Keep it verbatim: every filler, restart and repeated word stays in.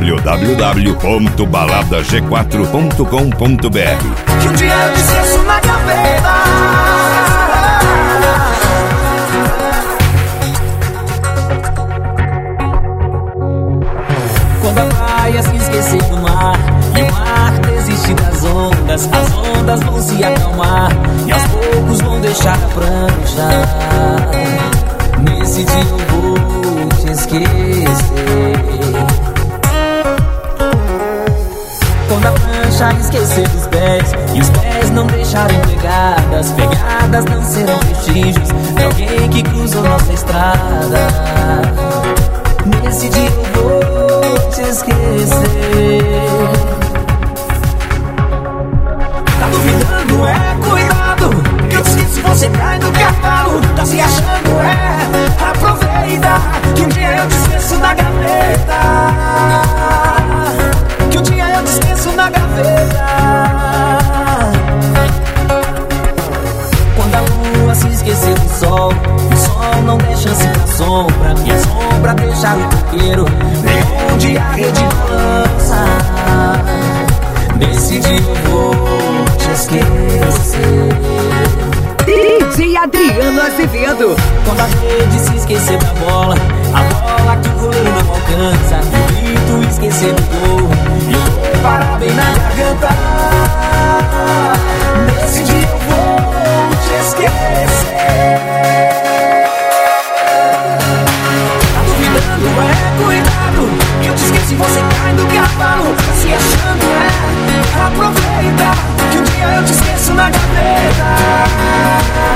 w w w ponto balada g quatro ponto com ponto b r. Que um dia eu te esqueço na gaveta. Quando a praia se esquecer do mar e o mar desistir das ondas, as ondas vão se acalmar e aos poucos vão deixar a prancha. Nesse dia eu vou te esquecer. Quando a prancha esquecer dos pés e os pés não deixarem pegadas, pegadas não serão vestígios de alguém que cruzou nossa estrada. Nesse dia eu vou te esquecer. Tá duvidando? É, cuidado, que eu te esqueço, você cai do cavalo. Tá se achando? É, aproveita, que um dia eu te esqueço na gaveta. Que um dia eu te esqueço na gaveta. Quando a lua se esquecer do sol, o sol não deixa chance pra sombra, e a sombra deixa o coqueiro nem onde a rede balança. Nesse dia eu vou te esquecer. D J Adriano Azevedo. Quando a rede se esquecer da bola, a bola que o goleiro não alcança, o grito esquecer do gol, e eu vou parar bem na garganta. Nesse dia eu vou te esquecer. Tá duvidando? É, cuidado, que eu te esqueci, você cai do cavalo. Tá se achando? É, aproveita, que um dia eu te esqueço na gaveta.